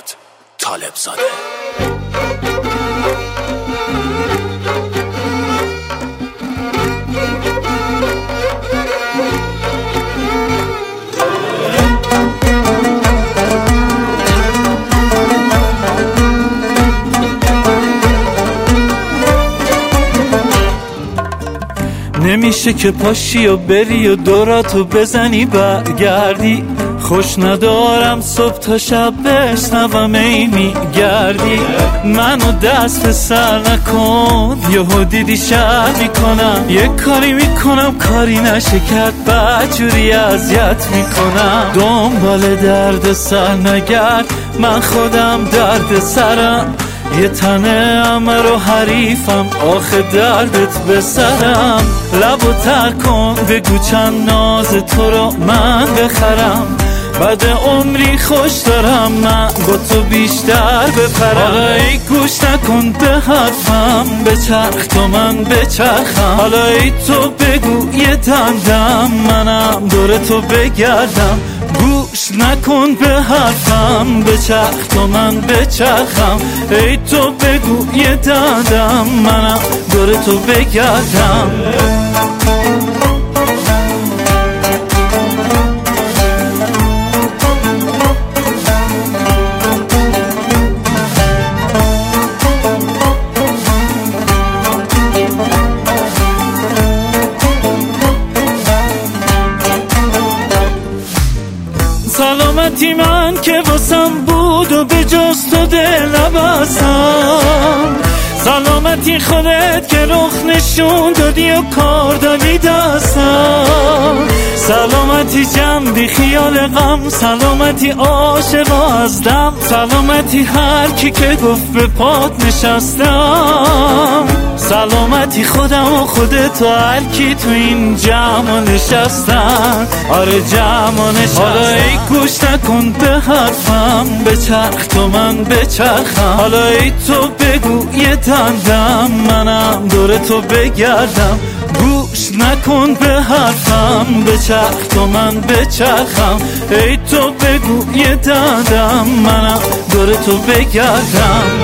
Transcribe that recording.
محمد طالبزاده. نمیشه که پاشی و بری و دوراتو بزنی برگردی، خوش ندارم صبح تا شب بشنوم ای میگردی. منو دست به سر نکن، یهو دیدی شر میکنم، یه کاری میکنم کاری نشه کرد، بدجوری اذیت میکنم. دنبال درد سر نگرد، من خودم درد سرم، یه تنه امر و حریفم، آخه دردت به سرم. لبو تر کن بگو چند ناز تو رو من بخرم، بعد عمری خوش دارم من با تو بیشتر بپرم. حالا ای گوش نکن به حرفم، بچرخ تو من بچرخم. حالا ای تو بگو یه دندم، منم دور تو بگردم. گوش نکن به حرفم، بچرخ تو من بچرخم. ای تو بگو یه دندم، منم دور تو بگردم. سلامتی من که واسم بود و به جز تو دل نبستم، سلامتی خودت که رخ نشون دادی و کار دادی دستم. سلامتی جمع بی خیال غم، سلامتی عاشق از دم، سلامتی هر کی که گفت به پات نشستم. سلامتی خودم و خودت و هر کی تو این جمع نشستن، آره جمع نشستن. حالا ای گوش نکن به حرفم، بچرخ تو من بچرخم. حالا ای تو بگو یه دندم، منم دور تو بگردم. گوش نکن به حرفم، بچرخ تو من بچرخم. ای تو بگو یه دندم، منم دور تو بگردم.